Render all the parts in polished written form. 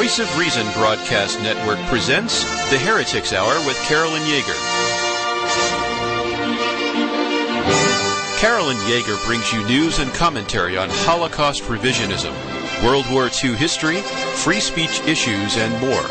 Voice of Reason Broadcast Network presents The Heretics Hour with Carolyn Yeager. Carolyn Yeager brings you news and commentary on Holocaust revisionism, World War II history, free speech issues, and more.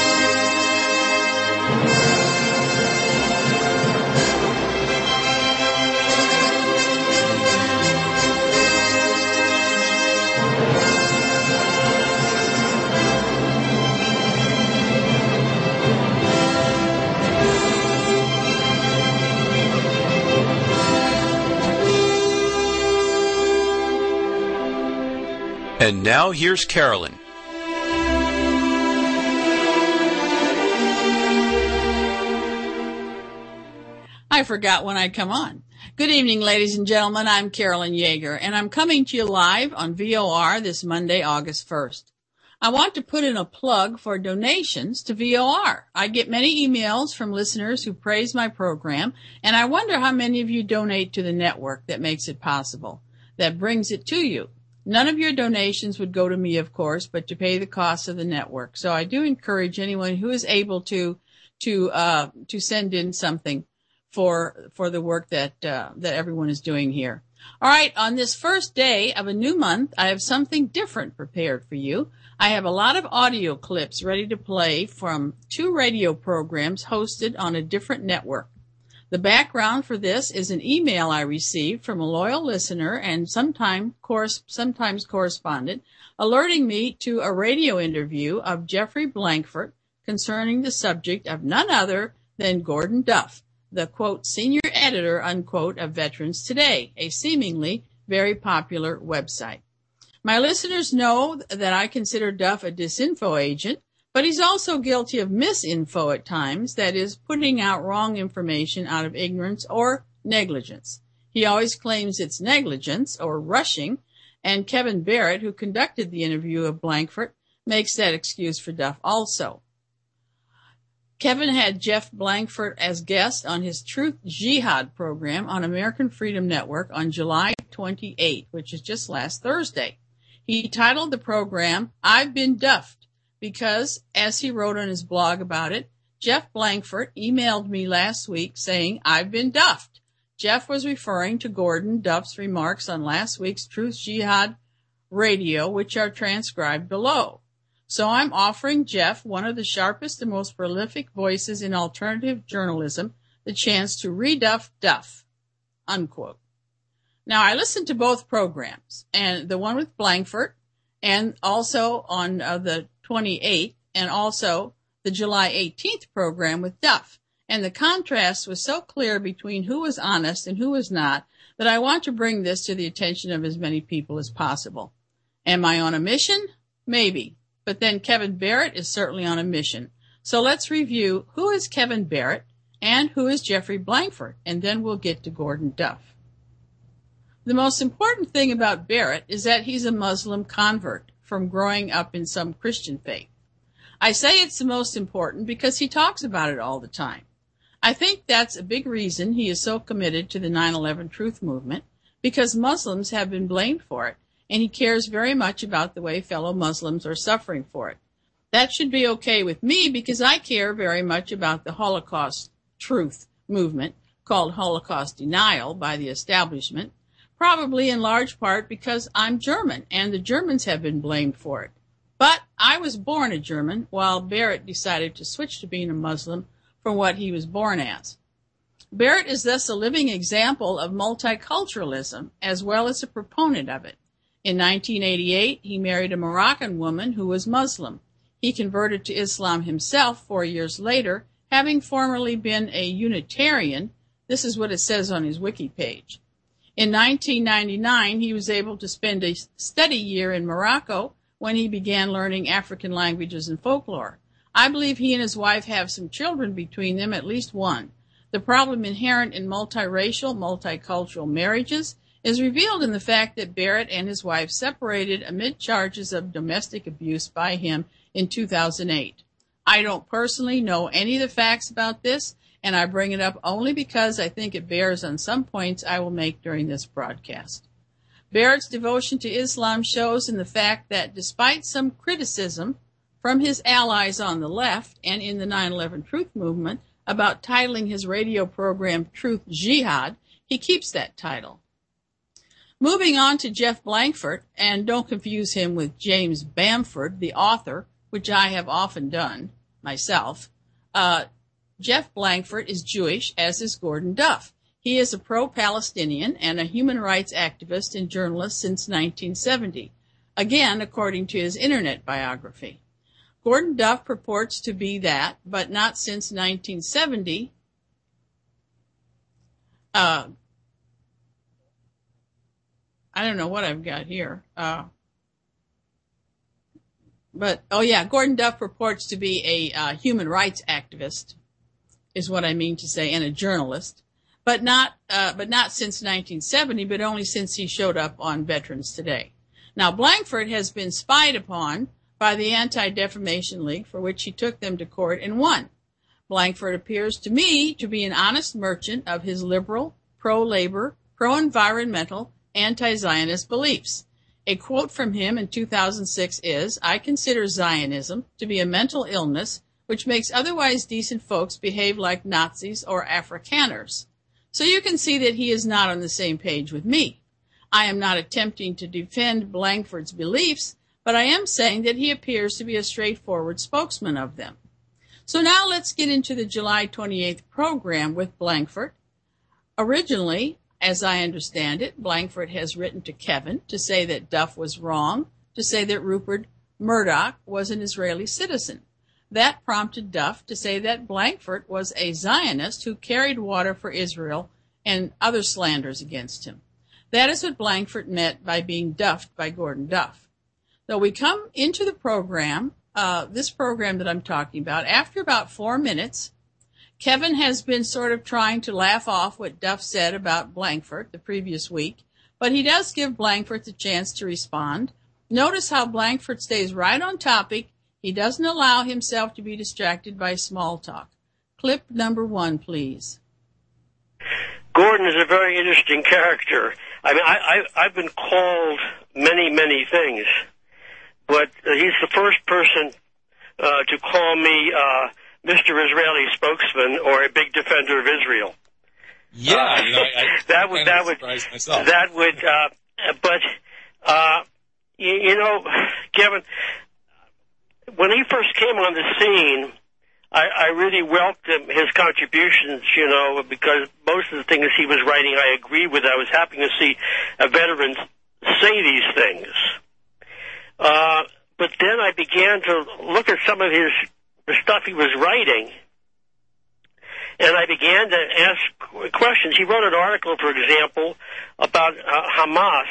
And now here's Carolyn. I forgot when I'd come on. Good evening, ladies and gentlemen. I'm Carolyn Yeager, and I'm coming to you live on VOR this Monday, August 1st. I want to put in a plug for donations to VOR. I get many emails from listeners who praise my program, and I wonder how many of you donate to the network that makes it possible, that brings it to you. None of your donations would go to me, of course, but to pay the cost of the network. So I do encourage anyone who is able to send in something for the work that everyone is doing here. All right. On this first day of a new month, I have something different prepared for you. I have a lot of audio clips ready to play from two radio programs hosted on a different network. The background for this is an email I received from a loyal listener and sometimes correspondent alerting me to a radio interview of Jeffrey Blankfort concerning the subject of none other than Gordon Duff, the, quote, senior editor, unquote, of Veterans Today, a seemingly very popular website. My listeners know that I consider Duff a disinfo agent, but he's also guilty of misinfo at times, that is, putting out wrong information out of ignorance or negligence. He always claims it's negligence or rushing, and Kevin Barrett, who conducted the interview of Blankfort, makes that excuse for Duff also. Kevin had Jeff Blankfort as guest on his Truth Jihad program on American Freedom Network on July 28, which is just last Thursday. He titled the program, I've Been Duffed, because, as he wrote on his blog about it, Jeff Blankfort emailed me last week saying, I've been duffed. Jeff was referring to Gordon Duff's remarks on last week's Truth Jihad radio, which are transcribed below. So I'm offering Jeff, one of the sharpest and most prolific voices in alternative journalism, the chance to reduff Duff, unquote. Now, I listened to both programs, and the one with Blankfort, and also on the 28th, and also the July 18th program with Duff. And the contrast was so clear between who was honest and who was not that I want to bring this to the attention of as many people as possible. Am I on a mission? Maybe. But then Kevin Barrett is certainly on a mission. So let's review who is Kevin Barrett and who is Jeffrey Blankfort, and then we'll get to Gordon Duff. The most important thing about Barrett is that he's a Muslim convert from growing up in some Christian faith. I say it's the most important because he talks about it all the time. I think that's a big reason he is so committed to the 9/11 truth movement, because Muslims have been blamed for it, and he cares very much about the way fellow Muslims are suffering for it. That should be okay with me because I care very much about the Holocaust truth movement, called Holocaust denial by the establishment, probably in large part because I'm German, and the Germans have been blamed for it. But I was born a German, while Barrett decided to switch to being a Muslim from what he was born as. Barrett is thus a living example of multiculturalism, as well as a proponent of it. In 1988, he married a Moroccan woman who was Muslim. He converted to Islam himself 4 years later, having formerly been a Unitarian. This is what it says on his wiki page. In 1999, he was able to spend a study year in Morocco when he began learning African languages and folklore. I believe he and his wife have some children between them, at least one. The problem inherent in multiracial, multicultural marriages is revealed in the fact that Barrett and his wife separated amid charges of domestic abuse by him in 2008. I don't personally know any of the facts about this, and I bring it up only because I think it bears on some points I will make during this broadcast. Barrett's devotion to Islam shows in the fact that despite some criticism from his allies on the left and in the 9/11 Truth Movement about titling his radio program Truth Jihad, he keeps that title. Moving on to Jeff Blankford, and don't confuse him with James Bamford, the author, which I have often done myself. Jeff Blankford is Jewish, as is Gordon Duff. He is a pro-Palestinian and a human rights activist and journalist since 1970, again, according to his internet biography. Gordon Duff purports to be that, but not since 1970. I don't know what I've got here. Gordon Duff purports to be a human rights activist, is what I mean to say, and a journalist, but not since 1970, but only since he showed up on Veterans Today. Now, Blankford has been spied upon by the Anti-Defamation League, for which he took them to court and won. Blankford appears to me to be an honest merchant of his liberal, pro-labor, pro-environmental, anti-Zionist beliefs. A quote from him in 2006 is, "I consider Zionism to be a mental illness which makes otherwise decent folks behave like Nazis or Afrikaners." So you can see that he is not on the same page with me. I am not attempting to defend Blankford's beliefs, but I am saying that he appears to be a straightforward spokesman of them. So now let's get into the July 28th program with Blankford. Originally, as I understand it, Blankford has written to Kevin to say that Duff was wrong, to say that Rupert Murdoch was an Israeli citizen. That prompted Duff to say that Blankford was a Zionist who carried water for Israel and other slanders against him. That is what Blankford meant by being duffed by Gordon Duff. Though we come into the program, this program that I'm talking about, after about 4 minutes, Kevin has been sort of trying to laugh off what Duff said about Blankford the previous week, but he does give Blankford the chance to respond. Notice how Blankford stays right on topic. He doesn't allow himself to be distracted by small talk. Clip number 1, please. Gordon is a very interesting character. I mean, I've been called many, many things, but he's the first person to call me Mr. Israeli spokesman or a big defender of Israel. Yeah, Kevin, when he first came on the scene, I really welcomed his contributions, because most of the things he was writing I agree with. I was happy to see a veteran say these things. But then I began to look at some of the stuff he was writing, and I began to ask questions. He wrote an article, for example, about Hamas,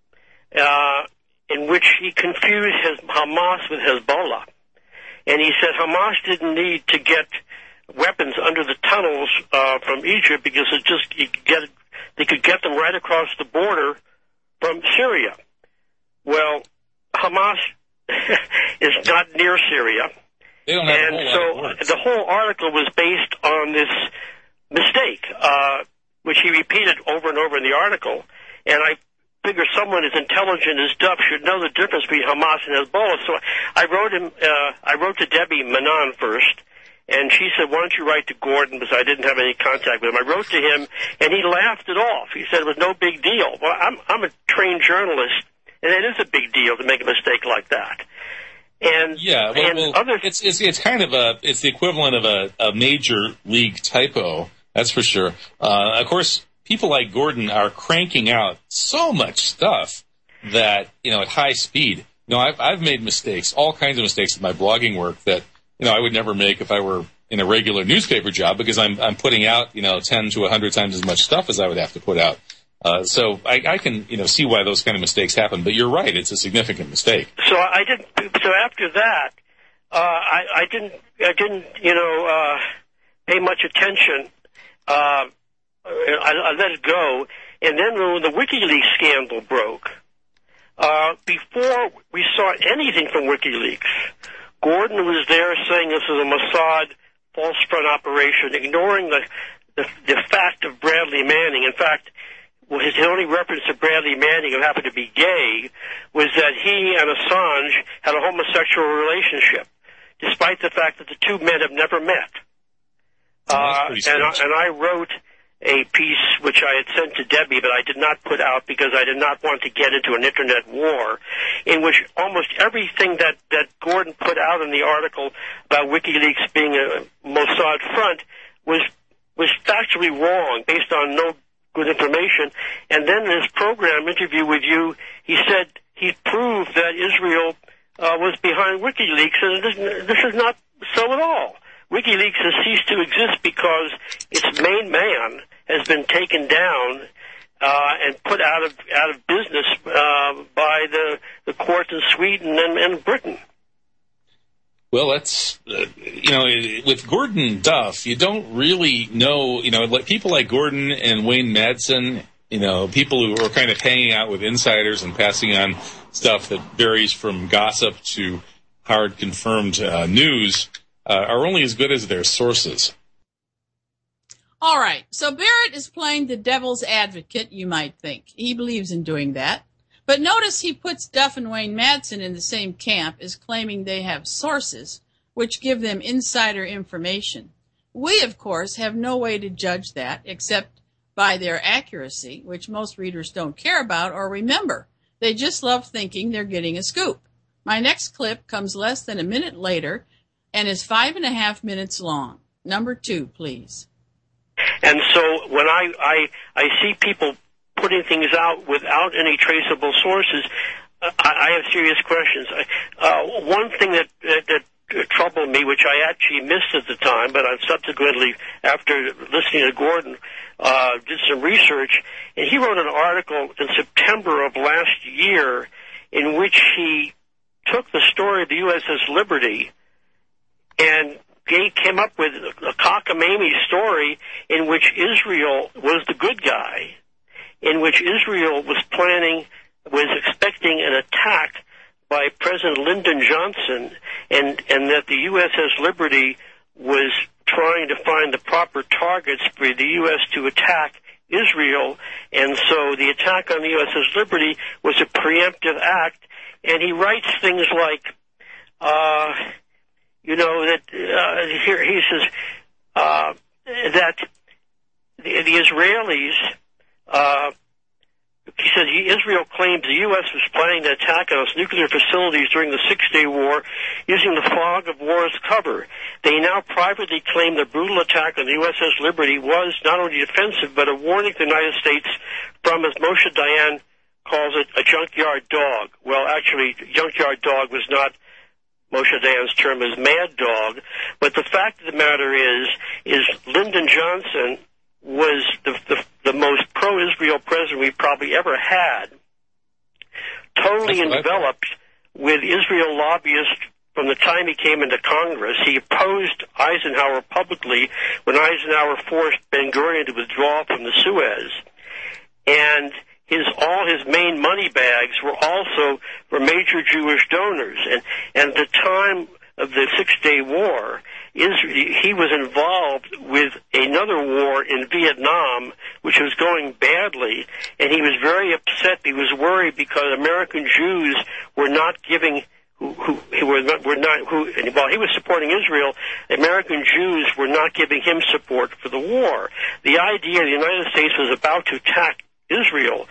in which he confused Hamas with Hezbollah. And he said Hamas didn't need to get weapons under the tunnels from Egypt because they could get them right across the border from Syria. Well, Hamas is not near Syria. They don't have and a whole so lot of words. The whole article was based on this mistake, which he repeated over and over in the article. And I figure someone as intelligent as Duff should know the difference between Hamas and Hezbollah. So I wrote to Debbie Manon first, and she said, "Why don't you write to Gordon?" Because I didn't have any contact with him. I wrote to him, and he laughed it off. He said it was no big deal. Well, I'm a trained journalist, and it is a big deal to make a mistake like that. And yeah, it's kind of it's the equivalent of a major league typo. That's for sure. Of course, people like Gordon are cranking out so much stuff that, at high speed. I've made mistakes, all kinds of mistakes in my blogging work that, I would never make if I were in a regular newspaper job because I'm putting out, 10 to 100 times as much stuff as I would have to put out. So I can, see why those kind of mistakes happen. But you're right, it's a significant mistake. So after that, I didn't, pay much attention. I let it go. And then when the WikiLeaks scandal broke, before we saw anything from WikiLeaks, Gordon was there saying this is a Mossad false front operation, ignoring the fact of Bradley Manning. In fact, his only reference to Bradley Manning, who happened to be gay, was that he and Assange had a homosexual relationship. despite the fact that the two men have never met. And I wrote a piece which I had sent to Debbie, but I did not put out because I did not want to get into an internet war, in which almost everything that Gordon put out in the article about WikiLeaks being a Mossad front was factually wrong, based on no good information. And then in his program interview with you, he said he proved that Israel was behind WikiLeaks, and this is not so at all. WikiLeaks has ceased to exist because its main man has been taken down and put out of business by the courts in Sweden and Britain. Well, that's with Gordon Duff, you don't really know. Like people like Gordon and Wayne Madsen, people who are kind of hanging out with insiders and passing on stuff that varies from gossip to hard confirmed news, are only as good as their sources. All right, so Barrett is playing the devil's advocate, you might think. He believes in doing that. But notice he puts Duff and Wayne Madsen in the same camp as claiming they have sources, which give them insider information. We, of course, have no way to judge that except by their accuracy, which most readers don't care about or remember. They just love thinking they're getting a scoop. My next clip comes less than a minute later and is 5.5 minutes long. Number 2, please. And so when I see people putting things out without any traceable sources, I have serious questions. One thing that troubled me, which I actually missed at the time, but I've subsequently, after listening to Gordon, did some research, and he wrote an article in September of last year in which he took the story of the USS Liberty and he came up with a cockamamie story in which Israel was the good guy, in which Israel was expecting an attack by President Lyndon Johnson, and that the USS Liberty was trying to find the proper targets for the U.S. to attack Israel, and so the attack on the USS Liberty was a preemptive act, and he writes things like, here he says that the Israelis, he says Israel claims the U.S. was planning to attack on its nuclear facilities during the Six-Day War using the fog of war as cover. They now privately claim the brutal attack on the USS Liberty was not only defensive but a warning to the United States from, as Moshe Dayan calls it, a junkyard dog. Well, actually, junkyard dog was not Moshe Dayan's term, is mad dog. But the fact of the matter is Lyndon Johnson was the most pro-Israel president we probably ever had, totally enveloped with Israel lobbyists from the time he came into Congress. He opposed Eisenhower publicly when Eisenhower forced Ben-Gurion to withdraw from the Suez. And all his main money bags were also for major Jewish donors. And at the time of the Six-Day War, he was involved with another war in Vietnam, which was going badly, and he was very upset. He was worried because American Jews were not giving, while he was supporting Israel, American Jews were not giving him support for the war. The idea the United States was about to attack Israel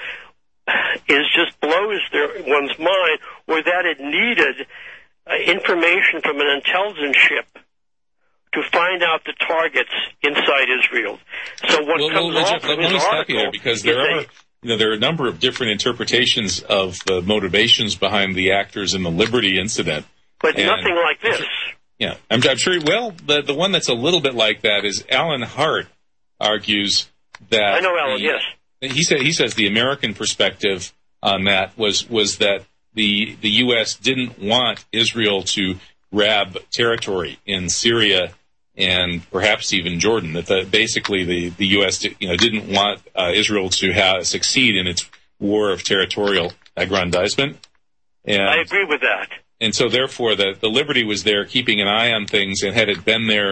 just blows one's mind, or that it needed information from an intelligence ship to find out the targets inside Israel. So what comes off from his article, because there are a number of different interpretations of the motivations behind the actors in the Liberty incident, but nothing like this. Yeah, I'm sure. Well, the one that's a little bit like that is Alan Hart argues that. I know Alan. Yes. He says the American perspective on that was that the U.S. didn't want Israel to grab territory in Syria and perhaps even Jordan. That basically the U.S. didn't want Israel to succeed in its war of territorial aggrandizement. And I agree with that. And so therefore the Liberty was there keeping an eye on things, and had it been there,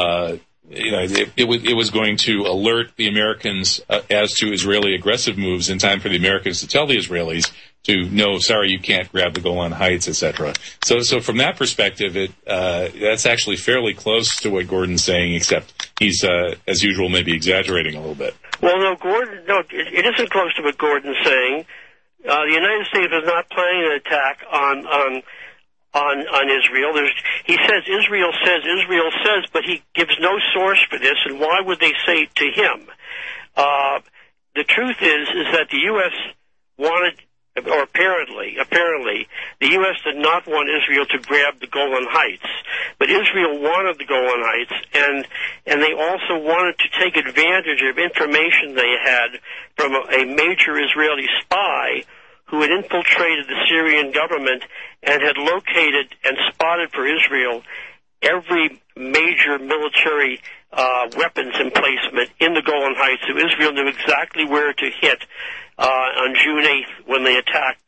it was going to alert the Americans as to Israeli aggressive moves in time for the Americans to tell the Israelis no, sorry, you can't grab the Golan Heights, etc. So from that perspective, that's actually fairly close to what Gordon's saying, except he's, as usual, maybe exaggerating a little bit. Well, no, it isn't close to what Gordon's saying. The United States is not planning an attack on Israel. He says, Israel says, but he gives no source for this, and why would they say it to him? The truth is that the U.S. wanted, or apparently, the U.S. did not want Israel to grab the Golan Heights, but Israel wanted the Golan Heights, and they also wanted to take advantage of information they had from a major Israeli spy who had infiltrated the Syrian government and had located and spotted for Israel every major military weapons emplacement in the Golan Heights. So Israel knew exactly where to hit on June 8th when they attacked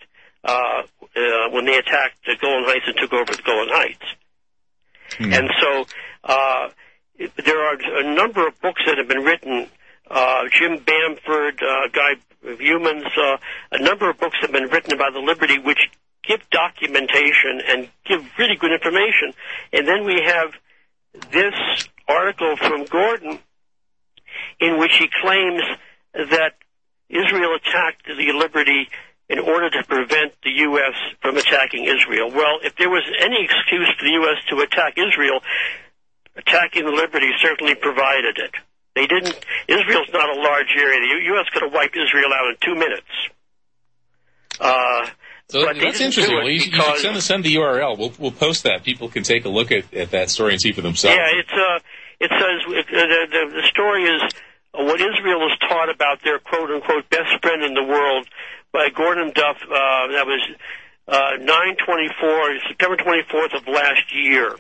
the Golan Heights and took over the Golan Heights. And so there are a number of books that have been written. Jim Bamford, Guy Humans, a number of books have been written about the Liberty, which give documentation and give really good information. And then we have this article from Gordon in which he claims that Israel attacked the Liberty in order to prevent the U.S. from attacking Israel. Well, if there was any excuse for the U.S. to attack Israel, attacking the Liberty certainly provided it. They didn't. Israel's not a large area. The U.S. could have wiped Israel out in 2 minutes. So that's interesting. Well, you should send the URL. We'll post that. People can take a look at that story and see for themselves. Yeah, it says the story is what Israel is taught about their quote-unquote best friend in the world by Gordon Duff. That was 9/24, September 24th of last year.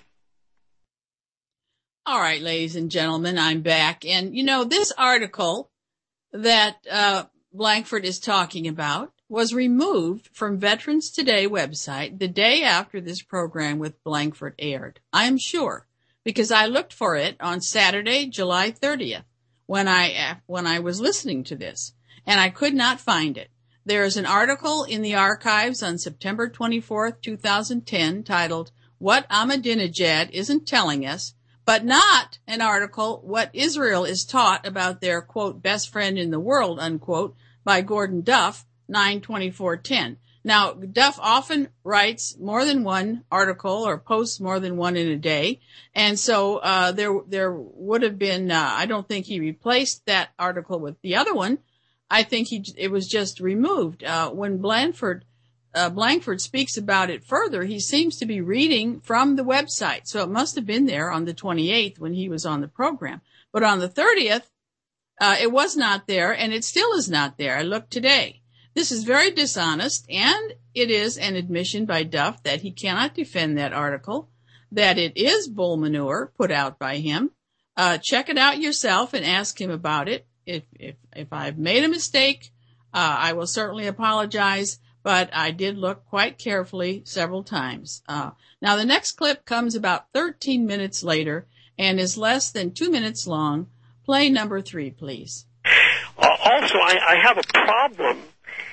All right, ladies and gentlemen, I'm back. And, this article that Blankford is talking about was removed from Veterans Today website the day after this program with Blankford aired. I am sure, because I looked for it on Saturday, July 30th, when I was listening to this, and I could not find it. There is an article in the archives on September 24th, 2010, titled, What Ahmadinejad Isn't Telling Us, but not an article, What Israel is Taught About Their, quote, best friend in the world, unquote, by Gordon Duff, 9/24/10. Now, Duff often writes more than one article or posts more than one in a day. And so there would have been, I don't think he replaced that article with the other one. I think it was just removed. When Blankford speaks about it further, he seems to be reading from the website. So it must have been there on the 28th when he was on the program. But on the 30th, it was not there, and it still is not there. I looked today. This is very dishonest, and it is an admission by Duff that he cannot defend that article, that it is bull manure put out by him. Check it out yourself and ask him about it. If I've made a mistake, I will certainly apologize, but I did look quite carefully several times. Now, the next clip comes about 13 minutes later and is less than 2 minutes long. Play number 3, please. Also, I have a problem.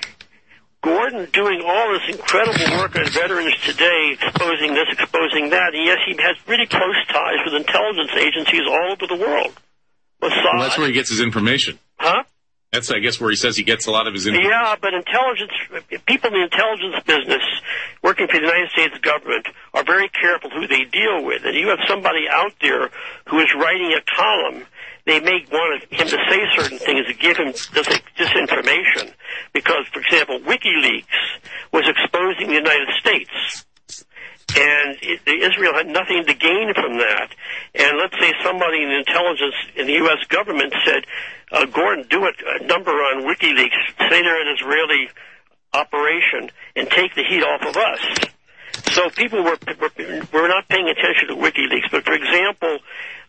Gordon doing all this incredible work on Veterans Today, exposing this, exposing that, and yes, he has really close ties with intelligence agencies all over the world. Well, that's where he gets his information. Huh? That's, I guess, where he says he gets a lot of his information. Yeah, but people in the intelligence business working for the United States government are very careful who they deal with. And you have somebody out there who is writing a column, they may want him to say certain things to give him disinformation. Because, for example, WikiLeaks was exposing the United States. And Israel had nothing to gain from that. And let's say somebody in the intelligence in the U.S. government said, Gordon, do a number on WikiLeaks, say they're an Israeli operation, and take the heat off of us. So people were not paying attention to WikiLeaks. But, for example,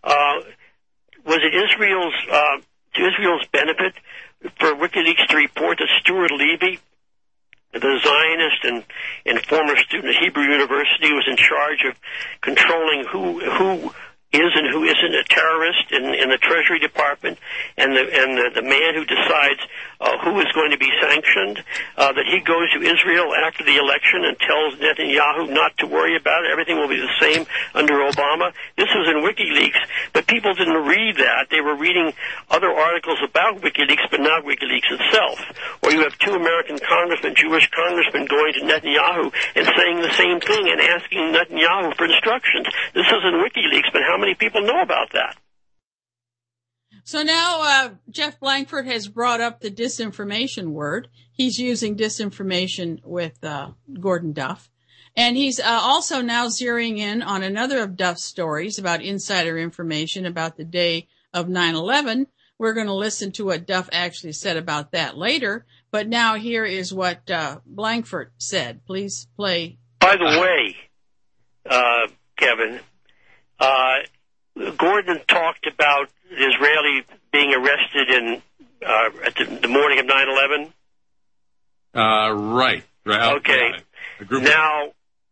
was it to Israel's benefit for WikiLeaks to report that Stuart Levy, the Zionist and former student at Hebrew University, was in charge of controlling who is and who isn't a terrorist in the Treasury Department, and the man who decides who is going to be sanctioned, that he goes to Israel after the election and tells Netanyahu not to worry about it. Everything will be the same under Obama. This was in WikiLeaks, but people didn't read that. They were reading other articles about WikiLeaks, but not WikiLeaks itself. Or you have two American congressmen, Jewish congressmen, going to Netanyahu and saying the same thing and asking Netanyahu for instructions. This is in WikiLeaks, but how many people know about that? So now Jeff Blankford has brought up the disinformation word. He's using disinformation with Gordon Duff. And he's also now zeroing in on another of Duff's stories about insider information about the day of 9/11. We're going to listen to what Duff actually said about that later. But now here is what Blankford said. Please play. By the way, Kevin, Gordon talked about the Israeli being arrested at the morning of 9/11. Right. Okay. Now,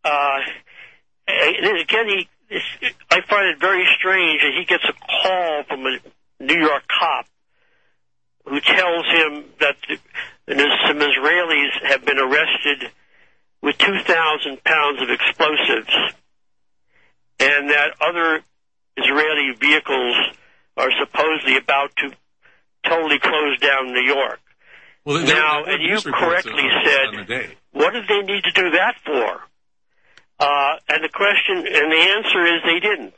again, I find it very strange that he gets a call from a New York cop who tells him that some Israelis have been arrested with 2,000 pounds of explosives, and that other Israeli vehicles are supposedly about to totally close down New York. Well, now, and you correctly said, what did they need to do that for? And the question, and the answer is they didn't.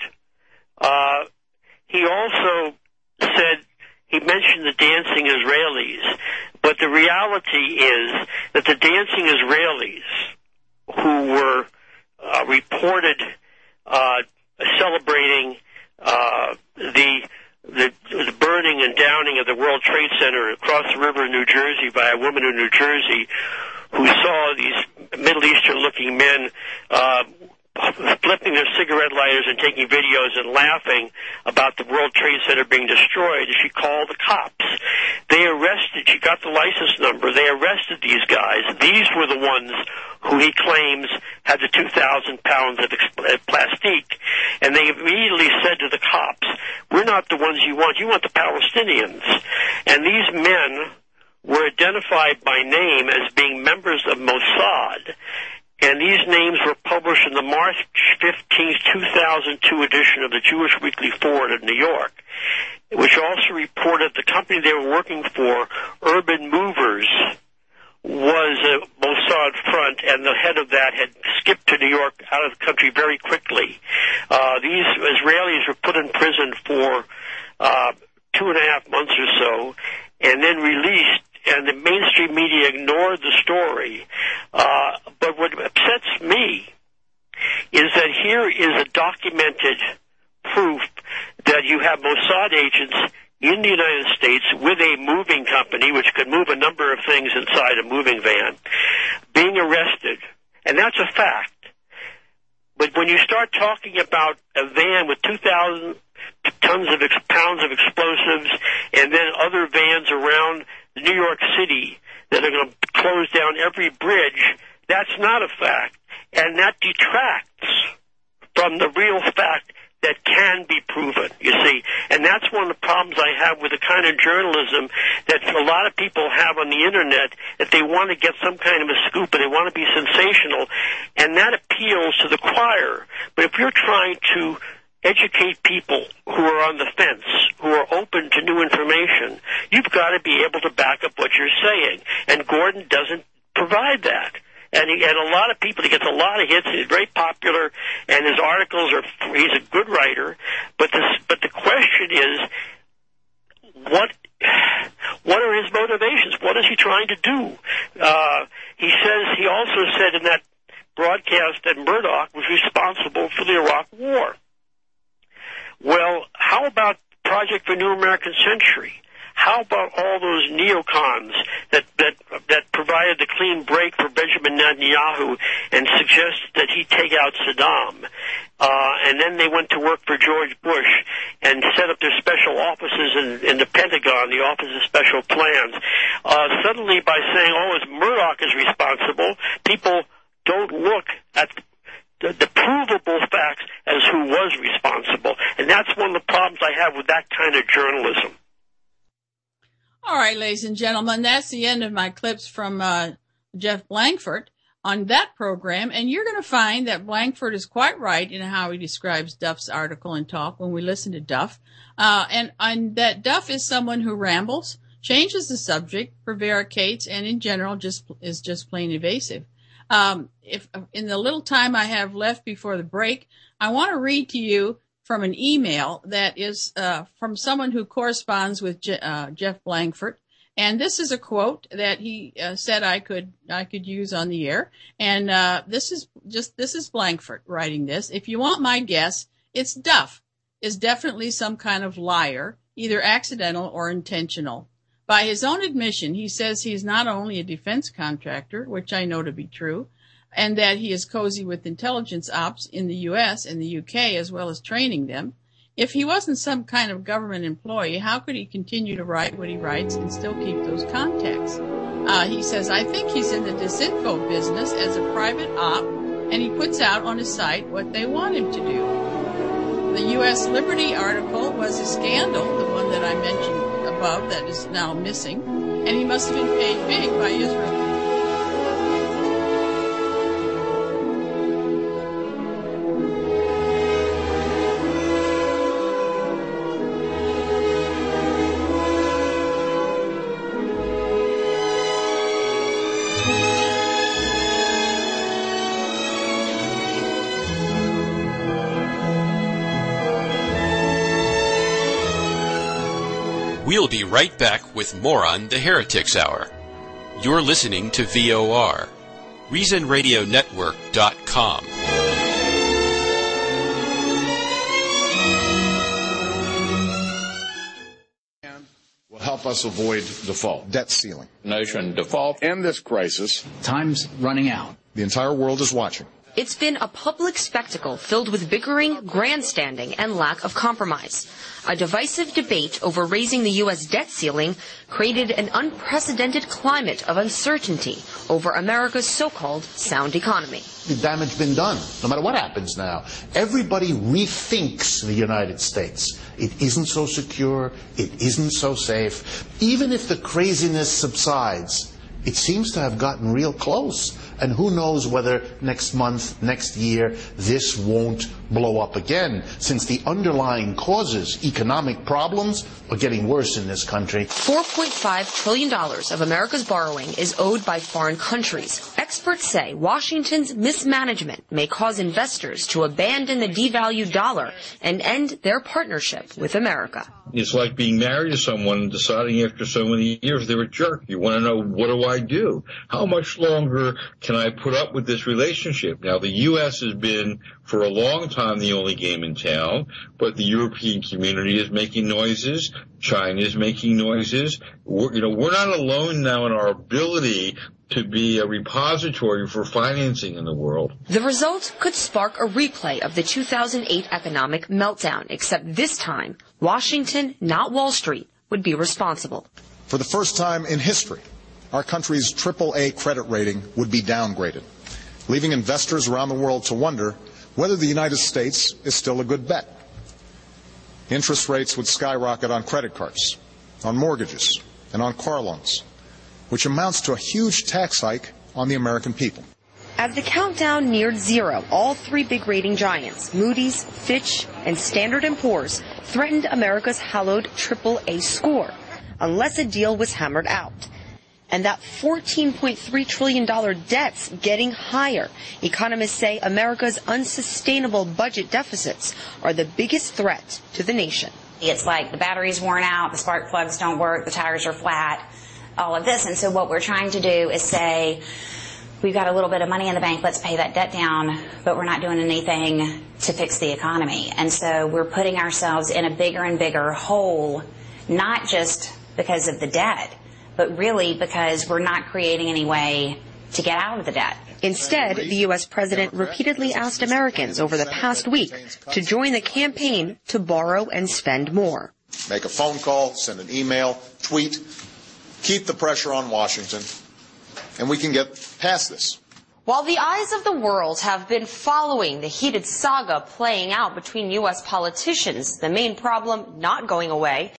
He also said, he mentioned the dancing Israelis, but the reality is that the dancing Israelis who were reported celebrating the burning and downing of the World Trade Center across the river in New Jersey by a woman in New Jersey who saw these Middle Eastern-looking men flipping their cigarette lighters and taking videos and laughing about the World Trade Center being destroyed. She called the cops. They arrested, she got the license number, they arrested these guys. These were the ones who he claims had the 2,000 pounds of plastique. And they immediately said to the cops, we're not the ones you want the Palestinians. And these men were identified by name as being members of Mossad. And these names were published in the March 15th, 2002 edition of the Jewish Weekly Forward of New York, which also reported the company they were working for, Urban Movers, was a Mossad front, and the head of that had skipped to New York out of the country very quickly. These Israelis were put in prison for 2.5 months or so, and then released, and the mainstream media ignored the story. But what upsets me is that here is a documented proof that you have Mossad agents in the United States with a moving company, which could move a number of things inside a moving van, being arrested. And that's a fact. But when you start talking about a van with 2,000 pounds of explosives and then other vans around New York City that are going to close down every bridge, that's not a fact. And that detracts from the real fact that can be proven, you see. And that's one of the problems I have with the kind of journalism that a lot of people have on the Internet, that they want to get some kind of a scoop and they want to be sensational, and that appeals to the choir. But if you're trying to educate people who are on the fence, who are open to new information, you've got to be able to back up what you're saying. And Gordon doesn't provide that. And a lot of people, he gets a lot of hits, he's very popular, and his articles he's a good writer, but the question is, what are his motivations? What is he trying to do? He also said in that broadcast that Murdoch was responsible for the Iraq War. Well, how about Project for New American Century? How about all those neocons that provided the clean break for Benjamin Netanyahu and suggested that he take out Saddam? And then they went to work for George Bush and set up their special offices in the Pentagon, the Office of Special Plans. Suddenly, by saying, it's Murdoch is responsible, people don't look at the provable facts as who was responsible. And that's one of the problems I have with that kind of journalism. All right, ladies and gentlemen, that's the end of my clips from Jeff Blankford on that program. And you're going to find that Blankford is quite right in how he describes Duff's article and talk when we listen to Duff. And that Duff is someone who rambles, changes the subject, prevaricates, and in general is just plain evasive. If in the little time I have left before the break, I want to read to you from an email that is from someone who corresponds with Jeff Blankford, and this is a quote that he said I could use on the air. And this is Blankford writing this. If you want my guess, it's Duff is definitely some kind of liar, either accidental or intentional. By his own admission, he says he's not only a defense contractor, which I know to be true, and that he is cozy with intelligence ops in the U.S. and the U.K. as well as training them. If he wasn't some kind of government employee, how could he continue to write what he writes and still keep those contacts? He says, I think he's in the disinfo business as a private op, and he puts out on his site what they want him to do. The U.S. Liberty article was a scandal, the one that I mentioned above that is now missing, and he must have been paid big by Israel. We'll be right back with more on the Heretics Hour. You're listening to VOR, ReasonRadioNetwork.com. Will help us avoid default. Debt ceiling. Nation default. End this crisis. Time's running out. The entire world is watching. It's been a public spectacle filled with bickering, grandstanding, and lack of compromise. A divisive debate over raising the U.S. debt ceiling created an unprecedented climate of uncertainty over America's so-called sound economy. The damage been done, no matter what happens now. Everybody rethinks the United States. It isn't so secure. It isn't so safe. Even if the craziness subsides, it seems to have gotten real close. And who knows whether next month, next year, this won't blow up again, since the underlying causes, economic problems, are getting worse in this country. $4.5 trillion of America's borrowing is owed by foreign countries. Experts say Washington's mismanagement may cause investors to abandon the devalued dollar and end their partnership with America. It's like being married to someone and deciding after so many years they're a jerk. You want to know, what do I do? How much longer can I put up with this relationship? Now, the U.S. has been, for a long time, the only game in town, but the European community is making noises. China is making noises. We're not alone now in our ability to be a repository for financing in the world. The result could spark a replay of the 2008 economic meltdown, except this time, Washington, not Wall Street, would be responsible. For the first time in history, our country's AAA credit rating would be downgraded, leaving investors around the world to wonder whether the United States is still a good bet. Interest rates would skyrocket on credit cards, on mortgages, and on car loans, which amounts to a huge tax hike on the American people. As the countdown neared zero, all three big rating giants, Moody's, Fitch, and Standard & Poor's, threatened America's hallowed AAA score, unless a deal was hammered out. And that $14.3 trillion debt's getting higher. Economists say America's unsustainable budget deficits are the biggest threat to the nation. It's like the battery's worn out, the spark plugs don't work, the tires are flat, all of this. And so what we're trying to do is say, we've got a little bit of money in the bank, let's pay that debt down, but we're not doing anything to fix the economy. And so we're putting ourselves in a bigger and bigger hole, not just because of the debt, but really because we're not creating any way to get out of the debt. Instead, the U.S. president repeatedly asked Americans over the past week to join the campaign to borrow and spend more. Make a phone call, send an email, tweet, keep the pressure on Washington, and we can get past this. While the eyes of the world have been following the heated saga playing out between U.S. politicians, the main problem not going away.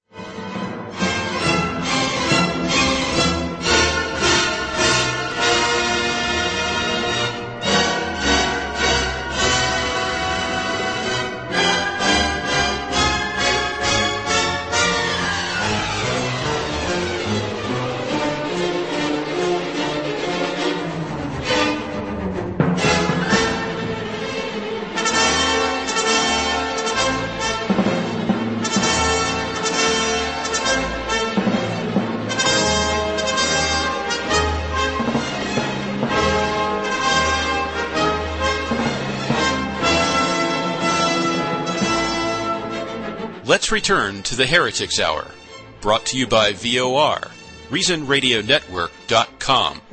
Let's return to the Heretics Hour, brought to you by VOR, ReasonRadioNetwork.com.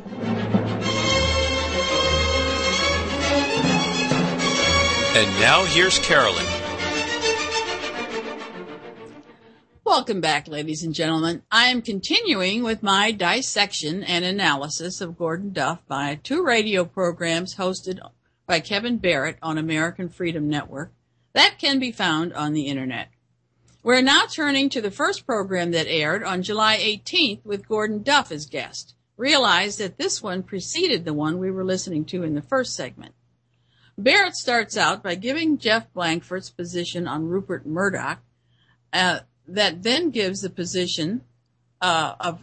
And now here's Carolyn. Welcome back, ladies and gentlemen. I am continuing with my dissection and analysis of Gordon Duff by 2 radio programs hosted by Kevin Barrett on American Freedom Network that can be found on the Internet. We're now turning to the first program that aired on July 18th with Gordon Duff as guest. Realize that this one preceded the one we were listening to in the first segment. Barrett starts out by giving Jeff Blanford's position on Rupert Murdoch, that then gives the position of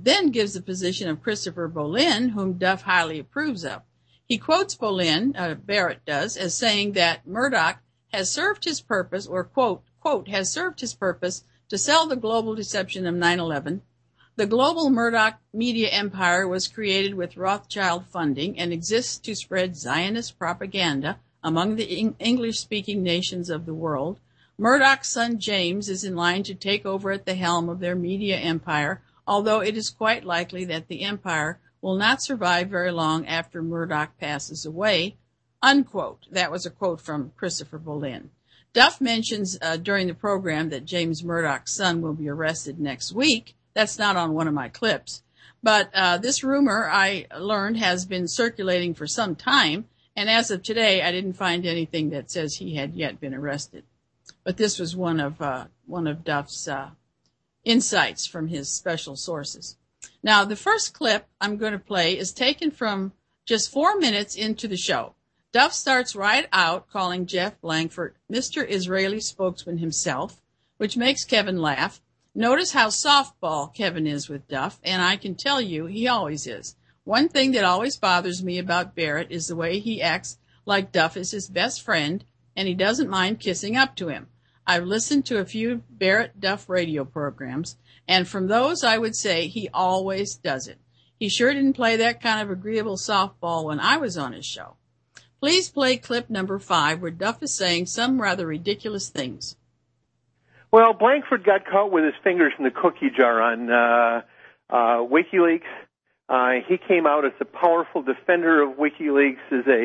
Christopher Bolin, whom Duff highly approves of. He quotes Bolin, Barrett does, as saying that Murdoch has served his purpose, or quote, has served his purpose to sell the global deception of 9/11. The global Murdoch media empire was created with Rothschild funding and exists to spread Zionist propaganda among the English-speaking nations of the world. Murdoch's son James is in line to take over at the helm of their media empire, although it is quite likely that the empire will not survive very long after Murdoch passes away, unquote. That was a quote from Christopher Bolin. Duff mentions during the program that James Murdoch's son will be arrested next week. That's not on one of my clips. But this rumor, I learned, has been circulating for some time, and as of today, I didn't find anything that says he had yet been arrested. But this was one of Duff's insights from his special sources. Now, the first clip I'm going to play is taken from just 4 minutes into the show. Duff starts right out calling Jeff Blanford Mr. Israeli spokesman himself, which makes Kevin laugh. Notice how softball Kevin is with Duff, and I can tell you he always is. One thing that always bothers me about Barrett is the way he acts like Duff is his best friend, and he doesn't mind kissing up to him. I've listened to a few Barrett-Duff radio programs, and from those I would say he always does it. He sure didn't play that kind of agreeable softball when I was on his show. Please play clip number 5, where Duff is saying some rather ridiculous things. Well, Blanford got caught with his fingers in the cookie jar on WikiLeaks. He came out as a powerful defender of WikiLeaks,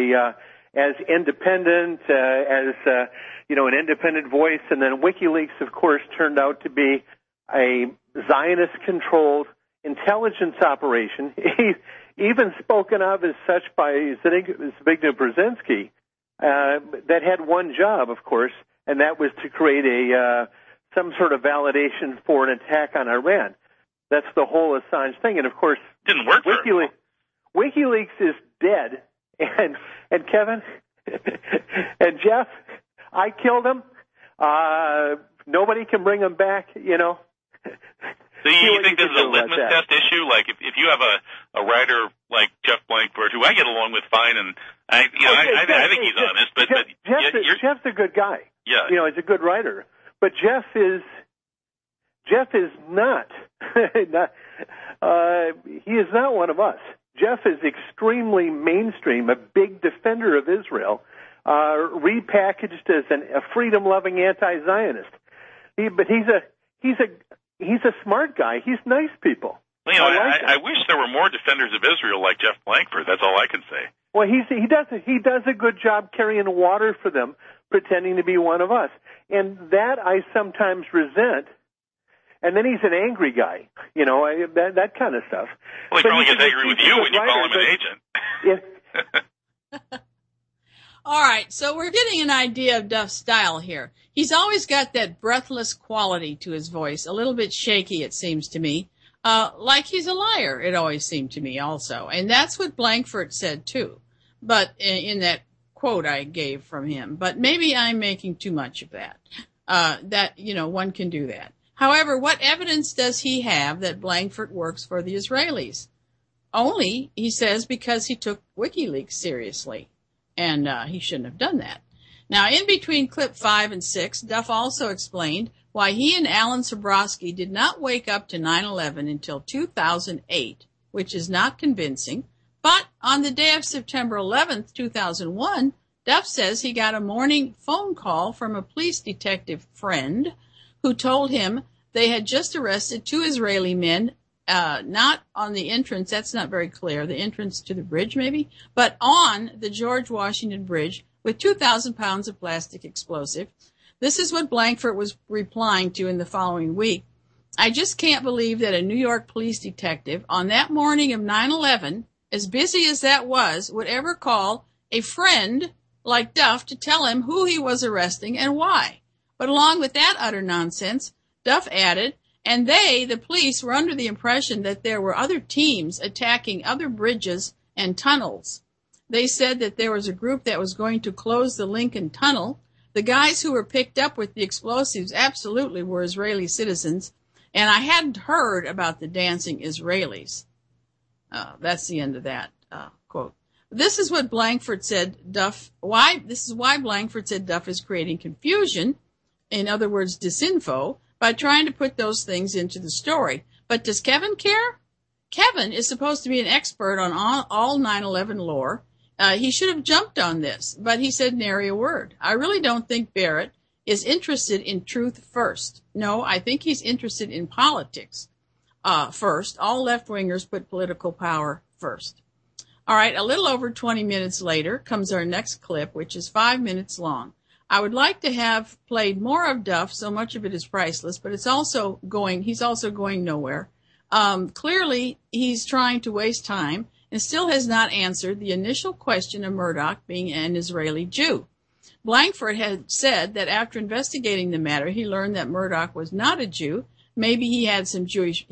as independent, an independent voice. And then WikiLeaks, of course, turned out to be a Zionist-controlled intelligence operation. Even spoken of as such by Zbigniew Brzezinski, that had one job, of course, and that was to create some sort of validation for an attack on Iran. That's the whole Assange thing, and of course, didn't work. WikiLeaks is dead, and Kevin and Jeff, I killed him. Nobody can bring him back, So you think this is a litmus test issue? Like if you have a writer like Jeff Blanford, who I get along with fine, and I think he's honest, but Jeff's a good guy. Yeah, he's a good writer. But Jeff is not. He is not one of us. Jeff is extremely mainstream, a big defender of Israel, repackaged as a freedom-loving anti-Zionist. But he's a smart guy. He's nice people. I wish there were more defenders of Israel like Jeff Blanford. That's all I can say. Well, he does a good job carrying water for them, pretending to be one of us, and that I sometimes resent. And then he's an angry guy, that kind of stuff. Well, he probably gets angry with you when you call him an agent. All right, so we're getting an idea of Duff's style here. He's always got that breathless quality to his voice, a little bit shaky, it seems to me. Like he's a liar, it always seemed to me also. And that's what Blankfort said, too. But in that quote I gave from him. But maybe I'm making too much of that. One can do that. However, what evidence does he have that Blankfort works for the Israelis? Only, he says, because he took WikiLeaks seriously. And he shouldn't have done that. Now, in between clip 5 and 6, Duff also explained why he and Alan Sabrowski did not wake up to 9/11 until 2008, which is not convincing. But on the day of September 11th, 2001, Duff says he got a morning phone call from a police detective friend who told him they had just arrested 2 Israeli men, not on the entrance, that's not very clear, the entrance to the bridge maybe, but on the George Washington Bridge with 2,000 pounds of plastic explosive. This is what Blankfort was replying to in the following week. I just can't believe that a New York police detective on that morning of 9/11, as busy as that was, would ever call a friend like Duff to tell him who he was arresting and why. But along with that utter nonsense, Duff added, and they, the police, were under the impression that there were other teams attacking other bridges and tunnels. They said that there was a group that was going to close the Lincoln Tunnel. The guys who were picked up with the explosives absolutely were Israeli citizens, and I hadn't heard about the dancing Israelis. That's the end of that quote. This is what Blankfort said this is why Blankfort said Duff is creating confusion, in other words, disinfo, by trying to put those things into the story. But does Kevin care? Kevin is supposed to be an expert on all 9/11 lore. He should have jumped on this, but he said nary a word. I really don't think Barrett is interested in truth first. No, I think he's interested in politics first. All left-wingers put political power first. All right, a little over 20 minutes later comes our next clip, which is 5 minutes long. I would like to have played more of Duff, so much of it is priceless, but he's also going nowhere. Clearly, he's trying to waste time and still has not answered the initial question of Murdoch being an Israeli Jew. Blankfort had said that after investigating the matter, he learned that Murdoch was not a Jew. Maybe he had some Jewish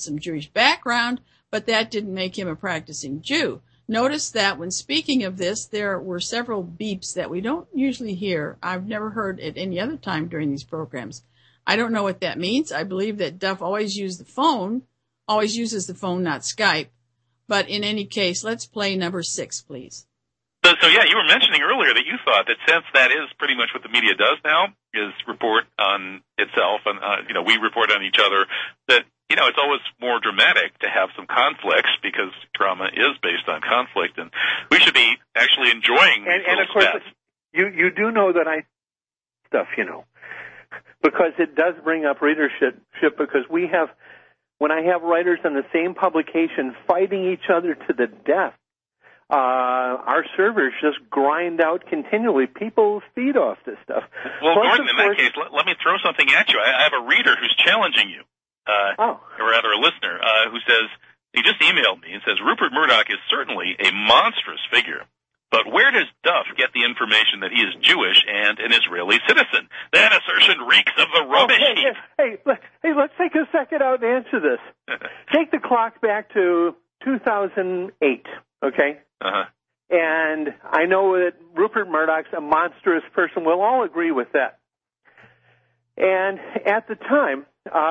background, but that didn't make him a practicing Jew. Notice that when speaking of this, there were several beeps that we don't usually hear. I've never heard at any other time during these programs. I don't know what that means. I believe that Duff always uses the phone, not Skype. But in any case, let's play number 6, please. So yeah, you were mentioning earlier that you thought that since that is pretty much what the media does now, is report on itself, and we report on each other, that it's always more dramatic to have some conflicts because drama is based on conflict, and we should be actually enjoying these and of course, stats. You do know that I stuff, because it does bring up readership, because when I have writers on the same publication fighting each other to the death, our servers just grind out continually. People feed off this stuff. Well, Gordon, in that case, let me throw something at you. I have a reader who's challenging you, or rather a listener, who says, he just emailed me and says, Rupert Murdoch is certainly a monstrous figure, but where does Duff get the information that he is Jewish and an Israeli citizen? That assertion reeks of the rubbish heap. Hey, let's take a second out and answer this. Take the clock back to 2008, okay? Uh-huh. And I know that Rupert Murdoch's a monstrous person. We'll all agree with that. And at the time,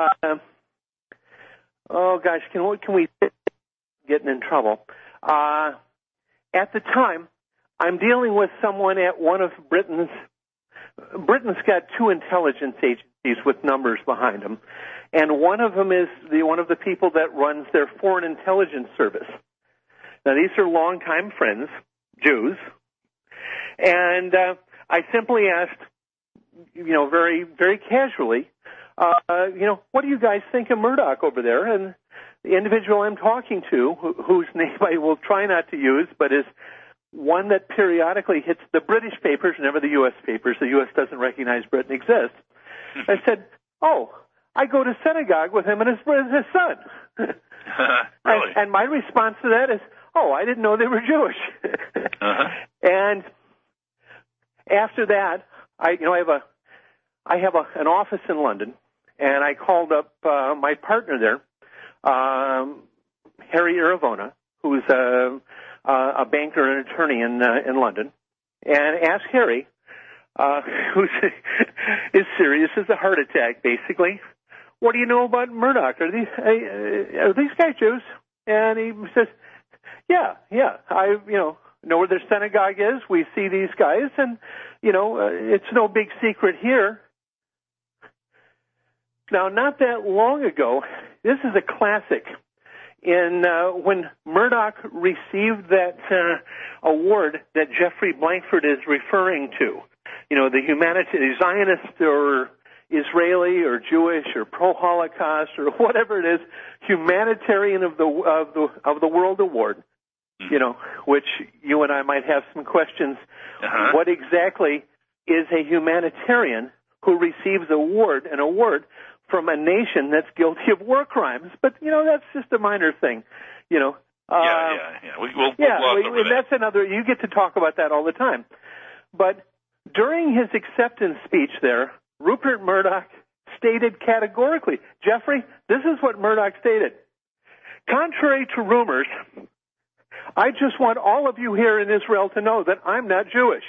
can we getting in trouble? At the time, I'm dealing with someone at one of Britain's got 2 intelligence agencies with numbers behind them, and one of them is one of the people that runs their foreign intelligence service. Now, these are longtime friends, Jews, and I simply asked, very, very casually, what do you guys think of Murdoch over there? And the individual I'm talking to, whose name I will try not to use, but is one that periodically hits the British papers, never the U.S. papers. The U.S. doesn't recognize Britain exists. I said, I go to synagogue with him and his son. Really? And my response to that is, oh, I didn't know they were Jewish. And after that, I have an office in London, and I called up my partner there, Harry Iravona, who's a banker and attorney in London, and asked Harry, who is serious as a heart attack, basically, what do you know about Murdoch? Are these guys Jews? And he says, yeah, I know where their synagogue is. We see these guys, and it's no big secret here. Now, not that long ago, this is a classic. When Murdoch received that award that Jeffrey Blankford is referring to, the humanitarian, Zionist or Israeli or Jewish or pro-Holocaust or whatever it is, humanitarian of the world award, which you and I might have some questions. What exactly is a humanitarian who receives an award from a nation that's guilty of war crimes? But that's just a minor thing. We'll and that's another. You get to talk about that all the time. But during his acceptance speech there, Rupert Murdoch stated categorically, Jeffrey, this is what Murdoch stated. Contrary to rumors, I just want all of you here in Israel to know that I'm not Jewish.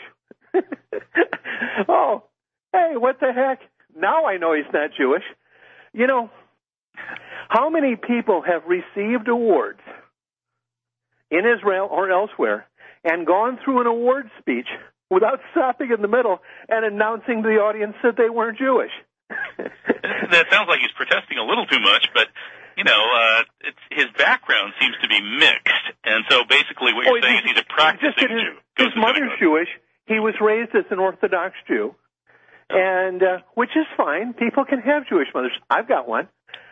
Oh, hey, what the heck? Now I know he's not Jewish. How many people have received awards in Israel or elsewhere and gone through an award speech without stopping in the middle and announcing to the audience that they weren't Jewish? That sounds like he's protesting a little too much, but his background seems to be mixed, and so basically what you're saying is he's a practicing Jew. His mother's Jewish. He was raised as an Orthodox Jew, and which is fine. People can have Jewish mothers. I've got one.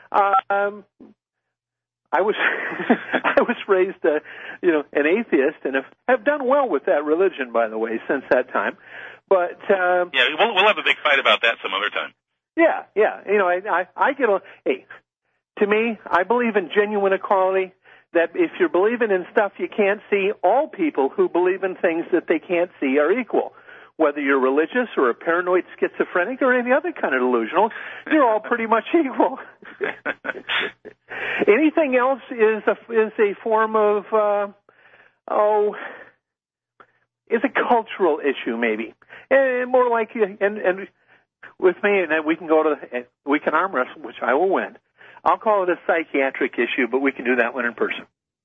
I was raised, an atheist, and have done well with that religion, by the way, since that time. But we'll have a big fight about that some other time. Yeah. I get a. Hey, to me, I believe in genuine equality. That if you're believing in stuff you can't see, all people who believe in things that they can't see are equal. Whether you're religious or a paranoid schizophrenic or any other kind of delusional, you're all pretty much equal. Anything else is a form of is a cultural issue, maybe, and more like and with me, and then we can arm wrestle, which I will win. I'll call it a psychiatric issue, but we can do that one in person.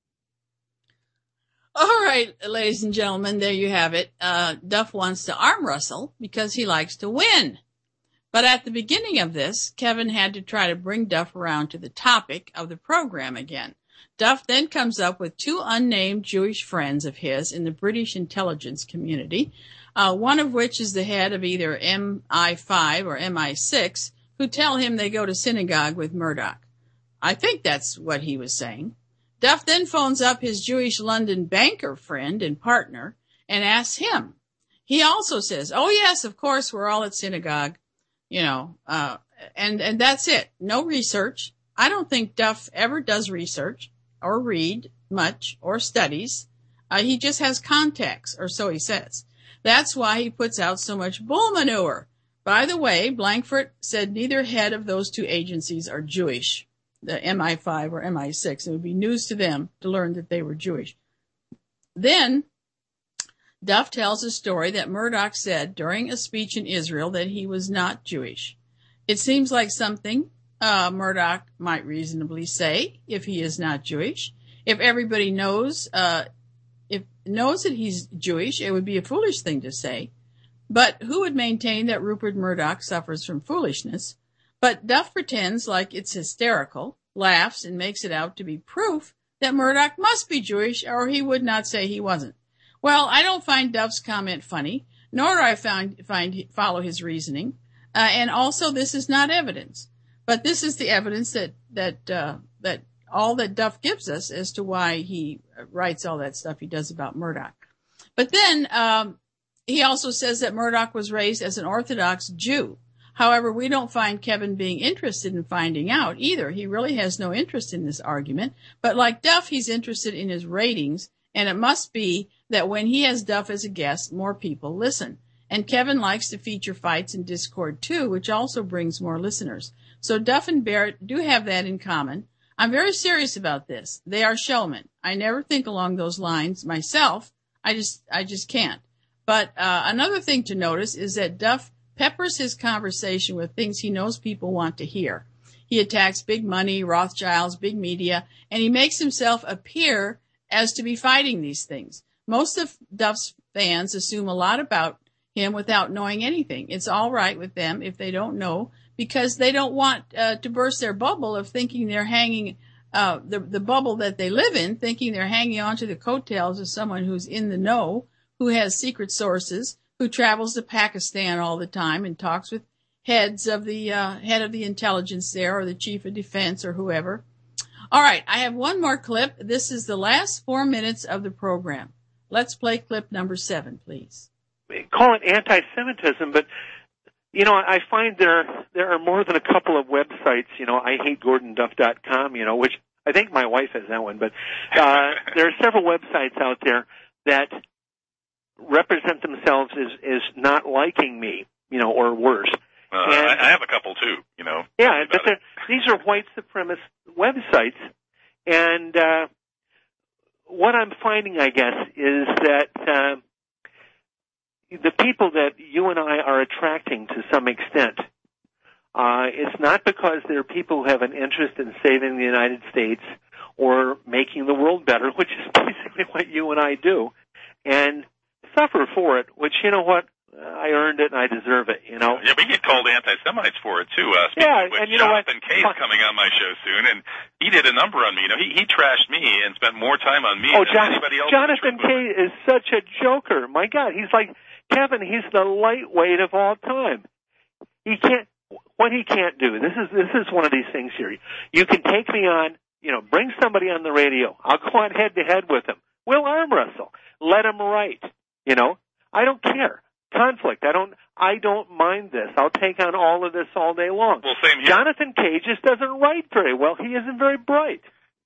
All right, ladies and gentlemen, there you have it. Duff wants to arm wrestle because he likes to win. But at the beginning of this, Kevin had to try to bring Duff around to the topic of the program again. Duff then comes up with two unnamed Jewish friends of his in the British intelligence community, one of which is the head of either MI5 or MI6, who tell him they go to synagogue with Murdoch. I think that's what he was saying. Duff then phones up his Jewish London banker friend and partner and asks him. He also says, oh, yes, of course, we're all at synagogue, and that's it. No research. I don't think Duff ever does research or read much or studies. He just has contacts, or so he says. That's why he puts out so much bull manure. By the way, Blankford said neither head of those two agencies are Jewish, the MI5 or MI6. It would be news to them to learn that they were Jewish. Then Duff tells a story that Murdoch said during a speech in Israel that he was not Jewish. It seems like something Murdoch might reasonably say if he is not Jewish. If everybody knows that he's Jewish, it would be a foolish thing to say. But who would maintain that Rupert Murdoch suffers from foolishness? But Duff pretends like it's hysterical, laughs, and makes it out to be proof that Murdoch must be Jewish, or he would not say he wasn't. Well, I don't find Duff's comment funny, nor do I follow his reasoning. And also, this is not evidence. But this is the evidence that all that Duff gives us as to why he writes all that stuff he does about Murdoch. But then he also says that Murdoch was raised as an Orthodox Jew. However, we don't find Kevin being interested in finding out either. He really has no interest in this argument. But like Duff, he's interested in his ratings And it must be that when he has Duff as a guest, more people listen. And Kevin likes to feature fights in Discord too, which also brings more listeners. So Duff and Barrett do have that in common. I'm very serious about this. They are showmen. I never think along those lines myself. I just can't. But another thing to notice is that Duff peppers his conversation with things he knows people want to hear. He attacks big money, Rothschilds, big media, and he makes himself appear as to be fighting these things. Most of Duff's fans assume a lot about him without knowing anything. It's all right with them if they don't know, because they don't want to burst their bubble of thinking they're hanging, the bubble that they live in, thinking they're hanging onto the coattails of someone who's in the know, who has secret sources, who travels to Pakistan all the time and talks with head of the intelligence there, or the chief of defense, or whoever. All right, I have one more clip. This is the last 4 minutes of the program. Let's play clip number 7, please. Call it anti-Semitism, but I find there are more than a couple of websites. IHateGordonDuff.com, which I think my wife has that one, but there are several websites out there that represent themselves as not liking me, or worse. I have a couple too, Yeah, but these are white supremacist websites, and what I'm finding, I guess, is that the people that you and I are attracting to some extent, it's not because they're people who have an interest in saving the United States or making the world better, which is basically what you and I do, and suffer for it, which, you know what, I earned it and I deserve it, Yeah, we get called anti-Semites for it, too. Yeah, and Jonathan Kay's coming on my show soon, and he did a number on me. He trashed me and spent more time on me than anybody else. Jonathan Kay is such a joker. My God, he's like, Kevin, he's the lightweight of all time. What he can't do, this is one of these things here. You can take me on, bring somebody on the radio. I'll go on head-to-head with him. We'll arm wrestle. Let him write. I don't care. Conflict. I don't mind this. I'll take on all of this all day long. Well, same here. Jonathan Kay just doesn't write very well. He isn't very bright.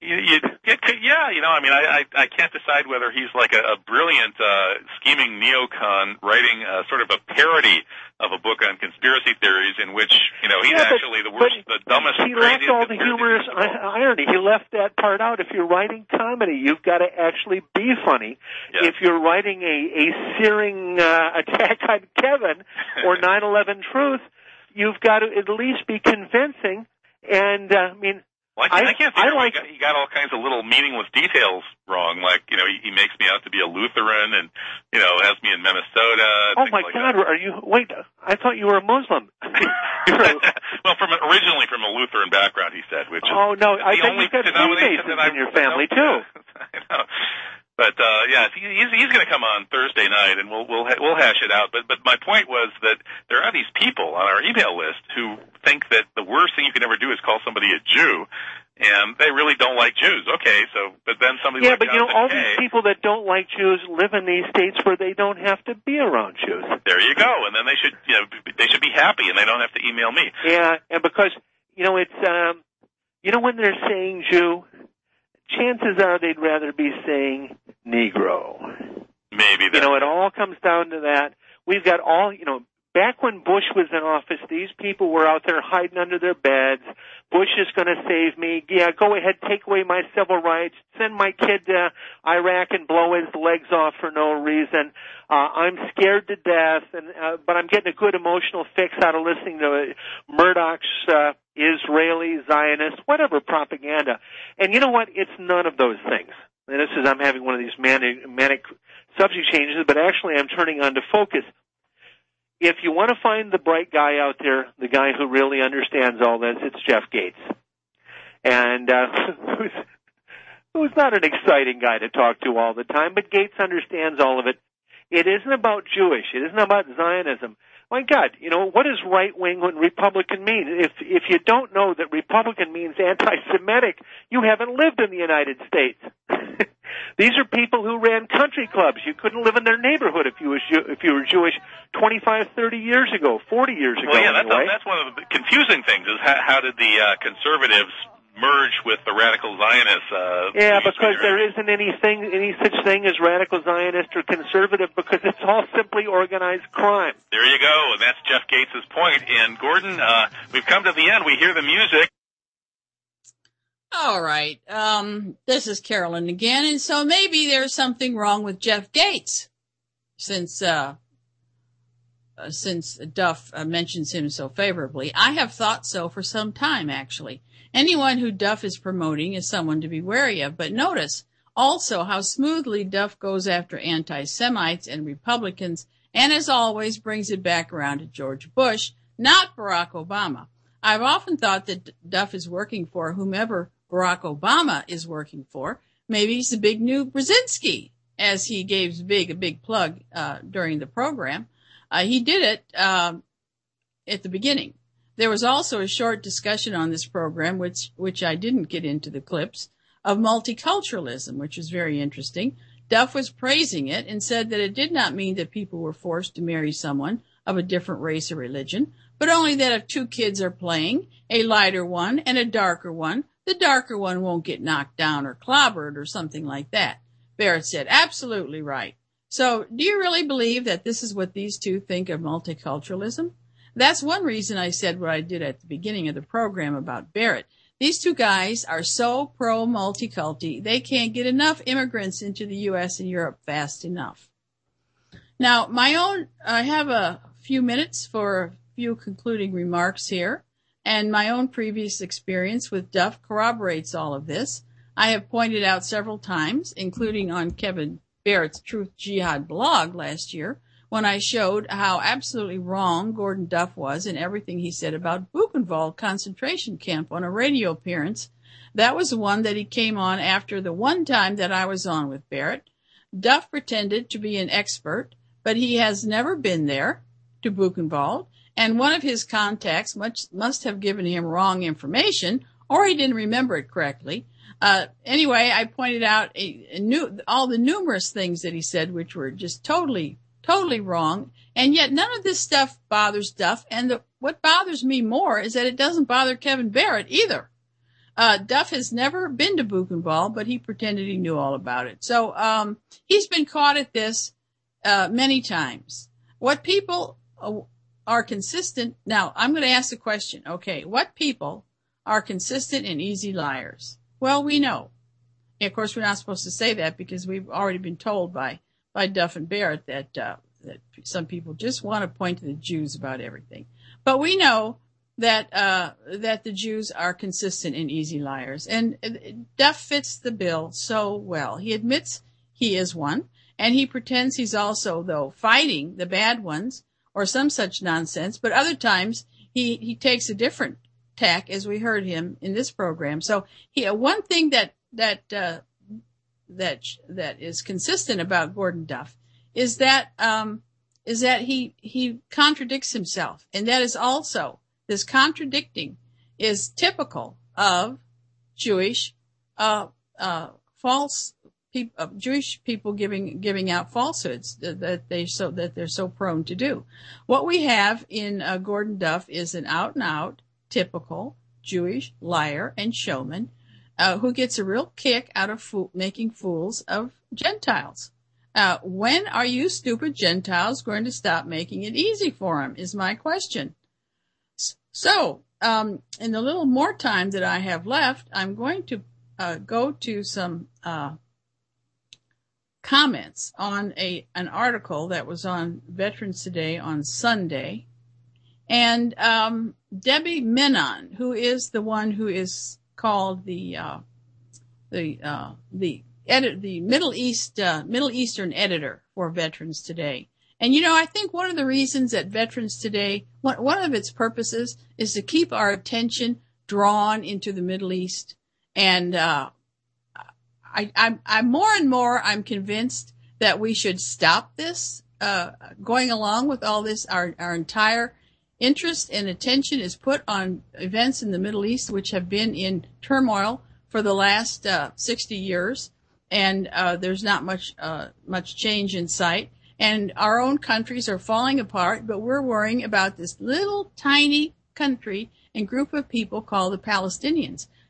I can't decide whether he's like a brilliant, scheming neocon writing sort of a parody of a book on conspiracy theories in which, he's actually the worst, the dumbest, he left all the humorous irony. He left that part out. If you're writing comedy, you've got to actually be funny. Yeah. If you're writing a searing attack on Kevin or 9/11 Truth, you've got to at least be convincing. And, I can't see he got all kinds of little meaningless details wrong. Like, he makes me out to be a Lutheran and, has me in Minnesota. Oh, my God. Wait, I thought you were a Muslim. Well, originally from a Lutheran background, he said. Which oh, no, I think you've got Freemasons in your family, too. I know. But he's going to come on Thursday night, and we'll hash it out. But my point was that there are these people on our email list who think that the worst thing you could ever do is call somebody a Jew, and they really don't like Jews. Okay, but then somebody like Jonathan all Kay, these people that don't like Jews live in these states where they don't have to be around Jews. There you go, and then they should be happy, and they don't have to email me. Yeah, and because it's when they're saying Jew, chances are they'd rather be saying Negro. Maybe that. It all comes down to that. We've got back when Bush was in office, these people were out there hiding under their beds. Bush is going to save me. Yeah, go ahead, take away my civil rights. Send my kid to Iraq and blow his legs off for no reason. I'm scared to death, but I'm getting a good emotional fix out of listening to Murdoch's Israeli, Zionist, whatever propaganda. And you know what? It's none of those things. And I'm having one of these manic subject changes, but actually I'm turning on to focus. If you want to find the bright guy out there, the guy who really understands all this, it's Jeff Gates. And who's not an exciting guy to talk to all the time, but Gates understands all of it. It isn't about Jewish. It isn't about Zionism. My God, what does right-wing and Republican mean? If you don't know that Republican means anti-Semitic, you haven't lived in the United States. These are people who ran country clubs. You couldn't live in their neighborhood if you were Jewish 25, 30 years ago, 40 years ago. Well, yeah, anyway. That's one of the confusing things is how did the conservatives merge with the radical Zionists. Because there isn't any such thing as radical Zionist or conservative, because it's all simply organized crime. There you go, and that's Jeff Gates' point. And Gordon, we've come to the end. We hear the music. All right. This is Carolyn again, and so maybe there's something wrong with Jeff Gates, since Duff mentions him so favorably. I have thought so for some time, actually. Anyone who Duff is promoting is someone to be wary of, but notice also how smoothly Duff goes after anti-Semites and Republicans, and as always brings it back around to George Bush, not Barack Obama. I've often thought that Duff is working for whomever Barack Obama is working for. Maybe he's the big new Brzezinski, as he gave a big plug during the program. He did it at the beginning. There was also a short discussion on this program, which I didn't get into the clips, of multiculturalism, which was very interesting. Duff was praising it and said that it did not mean that people were forced to marry someone of a different race or religion, but only that if two kids are playing, a lighter one and a darker one, the darker one won't get knocked down or clobbered or something like that. Barrett said, absolutely right. So do you really believe that this is what these two think of multiculturalism? That's one reason I said what I did at the beginning of the program about Barrett. These two guys are so pro-multiculti, they can't get enough immigrants into the U.S. and Europe fast enough. Now, I have a few minutes for a few concluding remarks here, and my own previous experience with Duff corroborates all of this. I have pointed out several times, including on Kevin Barrett's Truth Jihad blog last year, when I showed how absolutely wrong Gordon Duff was in everything he said about Buchenwald concentration camp on a radio appearance. That was the one that he came on after the one time that I was on with Barrett. Duff pretended to be an expert, but he has never been there to Buchenwald, and one of his contacts must have given him wrong information, or he didn't remember it correctly. Anyway, I pointed out all the numerous things that he said, which were just totally wrong, and yet none of this stuff bothers Duff, and what bothers me more is that it doesn't bother Kevin Barrett either. Duff has never been to Buchenwald, but he pretended he knew all about it. So he's been caught at this many times. What people are consistent. Now, I'm going to ask the question, okay, what people are consistent and easy liars? Well, we know. And of course, we're not supposed to say that because we've already been told by Duff and Barrett that some people just want to point to the Jews about everything. But we know that the Jews are consistent and easy liars. And Duff fits the bill so well. He admits he is one, and he pretends he's also, though, fighting the bad ones or some such nonsense. But other times he takes a different tack, as we heard him in this program. So one thing that is consistent about Gordon Duff is that he contradicts himself, and that is also, this contradicting is typical of Jewish Jewish people giving out falsehoods that they're so prone to do. What we have in Gordon Duff is an out and out typical Jewish liar and showman who gets a real kick out of making fools of Gentiles. When are you stupid Gentiles going to stop making it easy for him, is my question. So, in the little more time that I have left, I'm going to go to some comments on an article that was on Veterans Today on Sunday. And Debbie Menon, who is the one who is called the Middle Eastern editor for Veterans Today. And I think one of the reasons that Veterans Today, one of its purposes is to keep our attention drawn into the Middle East. And I'm more and more, I'm convinced that we should stop this, going along with all this. Our entire interest and attention is put on events in the Middle East, which have been in turmoil for the last 60 years. And there's not much change in sight. And our own countries are falling apart, but we're worrying about this little tiny country and group of people called the Palestinians.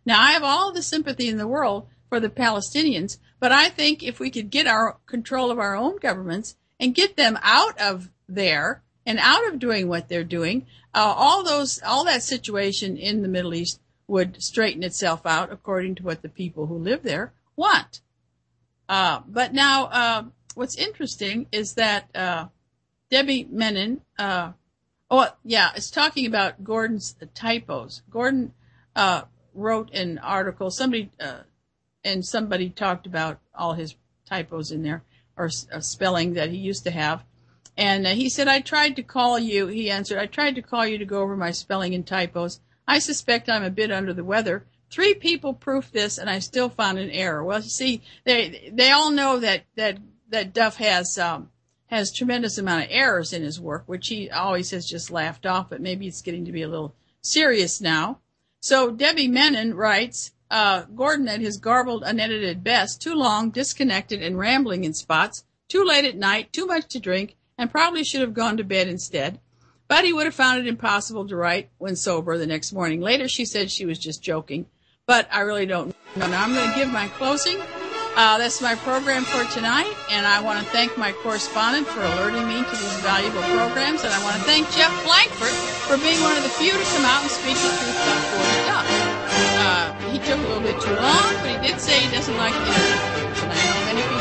Now, I have all the sympathy in the world for the Palestinians, but I think if we could get our control of our own governments and get them out of there and out of doing what they're doing, all that situation in the Middle East would straighten itself out according to what the people who live there want. But now, what's interesting is that Debbie Menon, it's talking about Gordon's typos. Gordon wrote an article. Somebody talked about all his typos in there, or spelling that he used to have. And he said, I tried to call you. He answered, I tried to call you to go over my spelling and typos. I suspect I'm a bit under the weather. 3 people proofed this, and I still found an error. Well, you see, they all know that Duff has tremendous amount of errors in his work, which he always has just laughed off, but maybe it's getting to be a little serious now. So Debbie Menon writes, Gordon at his garbled, unedited best, too long, disconnected, and rambling in spots, too late at night, too much to drink, and probably should have gone to bed instead. But he would have found it impossible to write when sober the next morning. Later, she said she was just joking, but I really don't know. Now, I'm going to give my closing. That's my program for tonight, and I want to thank my correspondent for alerting me to these valuable programs, and I want to thank Jeff Blankford for being one of the few to come out and speak the truth about Gordon Duff. He took a little bit too long, but he did say he doesn't like the interviews, and I know many people.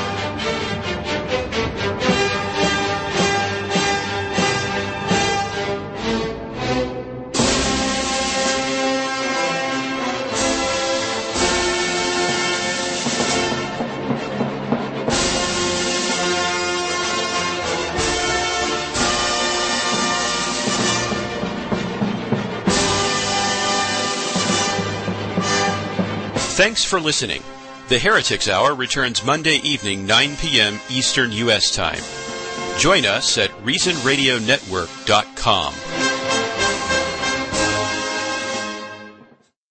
Thanks for listening. The Heretics Hour returns Monday evening, 9 p.m. Eastern U.S. Time. Join us at ReasonRadioNetwork.com.